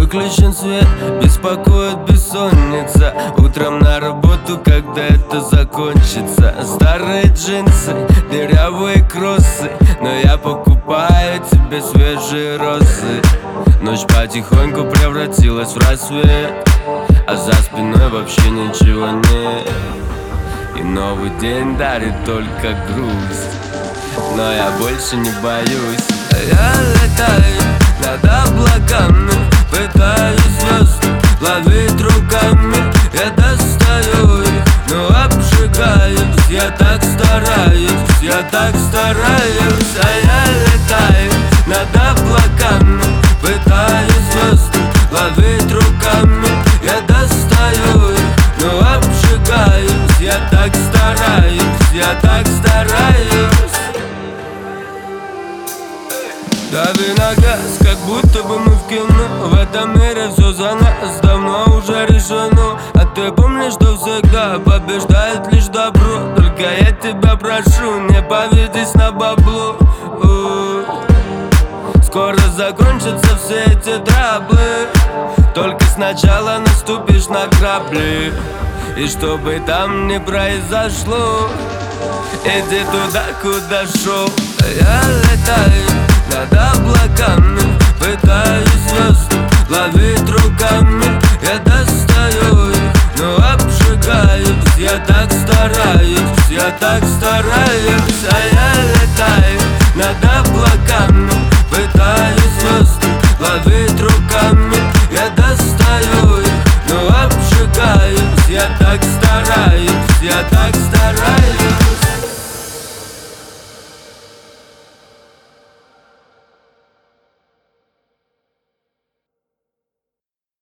Выключен свет, беспокоит бессонница. Утром на работу, когда это закончится. Старые джинсы, дырявые кроссы, но я покупаю тебе свежие розы. Ночь потихоньку превратилась в рассвет, а за спиной вообще ничего нет. И новый день дарит только грусть, но я больше не боюсь. Я летаю над облаками, пытаюсь звезды ловить руками. Я достаю их, но обжигаюсь. Я так стараюсь, я так стараюсь. А я летаю над облаками, пытаюсь звезды ловить руками. Я достаю их, но обжигаюсь. Я так стараюсь, я так стараюсь. Дави на газ, как будто бы мы в кино. В этом мире все за нас давно уже решено. А ты помнишь, что всегда побеждает лишь добро? Только я тебя прошу, не поведись на бабло. Скоро закончатся все эти траблы, только сначала наступишь на грабли. И чтобы там не произошло, иди туда, куда шел. Я летаю над облаками, пытаюсь звезды ловить руками. Я достаю их, но обжигаюсь. Я так стараюсь, я так стараюсь. А я летаю над облаками,